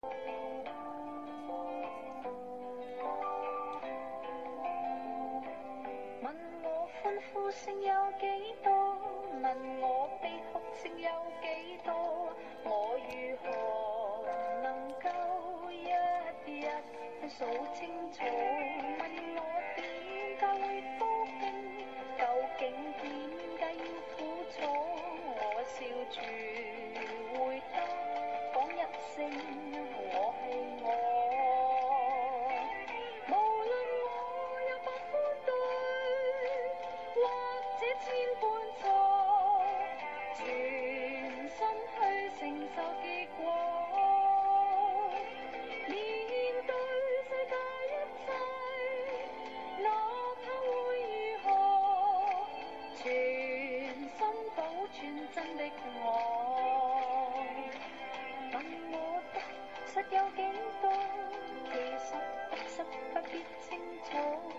问我歡呼聲有幾多？問我悲哭聲有幾多？我如何能夠一日數清楚？問我點解會高興？究竟點解要苦楚？我笑住回答，講一聲我係我。無論我有百般對，或者千般錯，全心去承受結果。面對世界一切，哪怕會如何，全心保存真的我。問我得失有幾多？其實得失不必清楚。